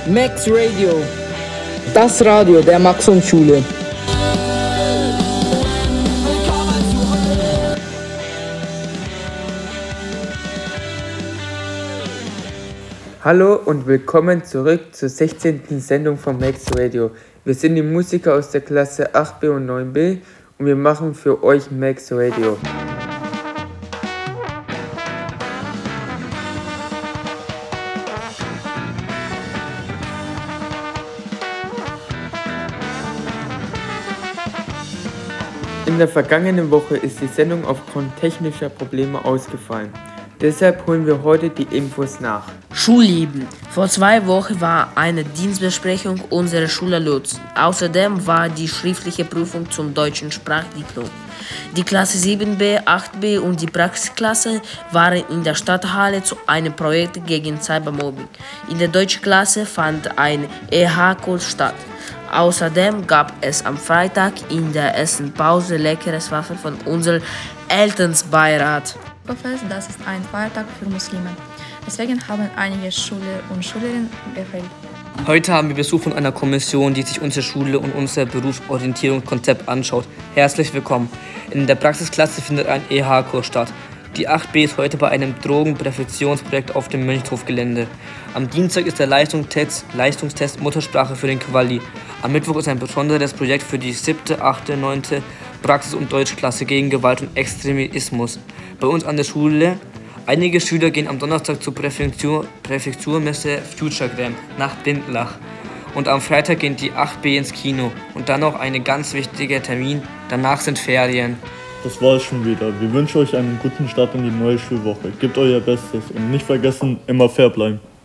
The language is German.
Max Radio, das Radio der Maxon-Schule. Hallo und willkommen zurück zur 16. Sendung von Max Radio. Wir sind die Musiker aus der Klasse 8b und 9b und wir machen für euch Max Radio. In der vergangenen Woche ist die Sendung aufgrund technischer Probleme ausgefallen. Deshalb holen wir heute die Infos nach. Schulleben. Vor 2 Wochen war eine Dienstbesprechung unserer Schule Lutz. Außerdem war die schriftliche Prüfung zum deutschen Sprachdiplom. Die Klasse 7b, 8b und die Praxisklasse waren in der Stadthalle zu einem Projekt gegen Cybermobbing. In der deutschen Klasse fand ein EH-Kurs statt. Außerdem gab es am Freitag in der Essenpause leckeres Waffen von unserem Elternbeirat. Das ist ein Feiertag für Muslime. Deswegen haben einige Schüler und Schülerinnen gefehlt. Heute haben wir Besuch von einer Kommission, die sich unsere Schule und unser Berufsorientierungskonzept anschaut. Herzlich willkommen. In der Praxisklasse findet ein EH-Kurs statt. Die 8b ist heute bei einem Drogenpräventionsprojekt auf dem Mönchhof-Gelände. Am Dienstag ist der Leistungstest Muttersprache für den Quali. Am Mittwoch ist ein besonderes Projekt für die 7., 8., 9. Praxis- und Deutschklasse gegen Gewalt und Extremismus. Bei uns an der Schule. Einige Schüler gehen am Donnerstag zur Präfekturmesse Futuregram nach Bindlach. Und am Freitag gehen die 8b ins Kino. Und dann noch ein ganz wichtiger Termin. Danach sind Ferien. Das war's schon wieder. Wir wünschen euch einen guten Start in die neue Schulwoche. Gebt euer Bestes und nicht vergessen, immer fair bleiben.